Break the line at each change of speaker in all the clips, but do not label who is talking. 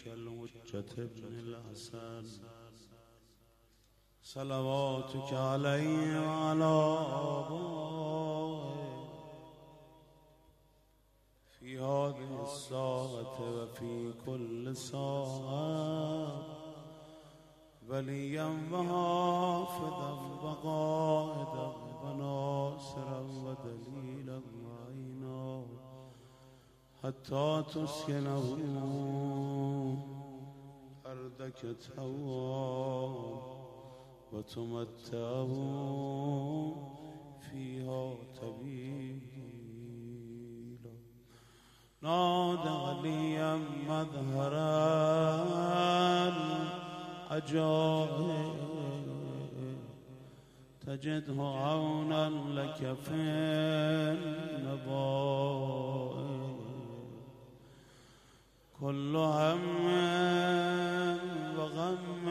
الحجة ابن الحسن صلواتك عليه وعلى آبائه في هذه الساعة وفي كل ساعة وليا وحافظا وقائدا وناصرا ودليلا معينا حتى تسكنه أرضك تهوى وتمتعه فيها طويلا. نادى عليا مظهرا العجائب تجده عونا لك في النبائب. كل هم وغم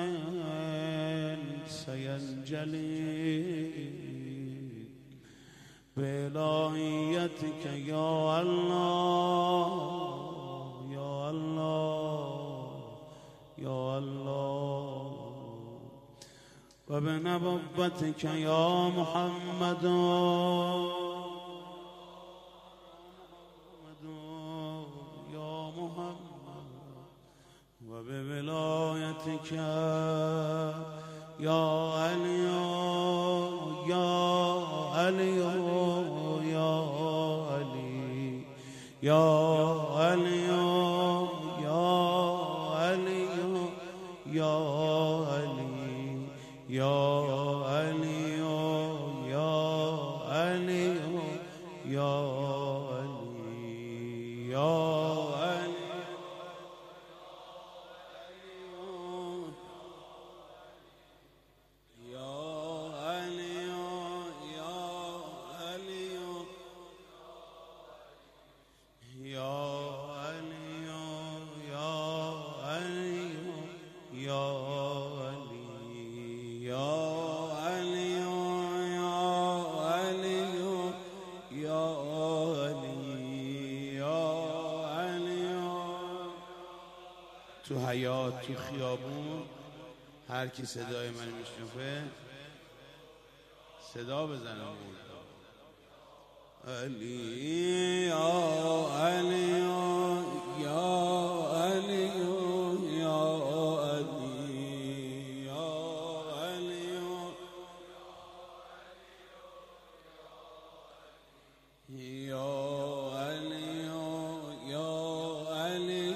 سينجلي بإلهيتك يا الله يا الله يا الله، وبنبوتك يا محمد يا محمد، وبولايتك يا علي يا علي يا علي يا علي يا علي يا علي يا علي يا علي يا علي يا تو حیاط تو خیابون هر کی صدای من میشنفه صدا بزنه علی یا علی یا علی یا علی یا علی یا علی یا علی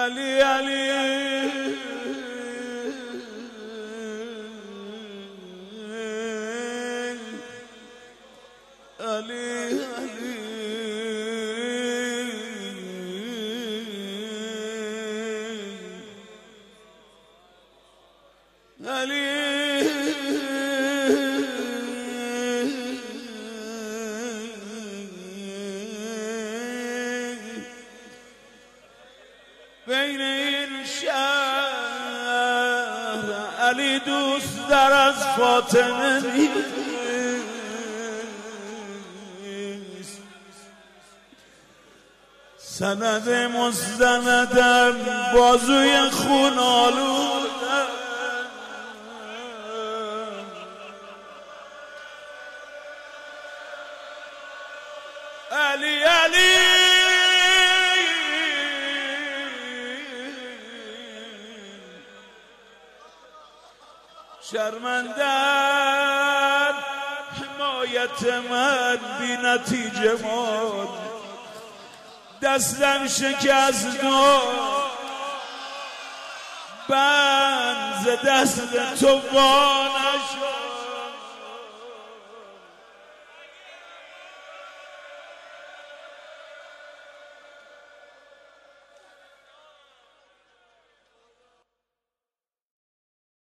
علی علی علی علی بین این شهر علی دوست در از فاطمه نیست سند مستندم بازوی خون آلودم علی علی شرمندن حمایت من بی نتیجه ماند دستم شکست و بند ز دست تو وا نشد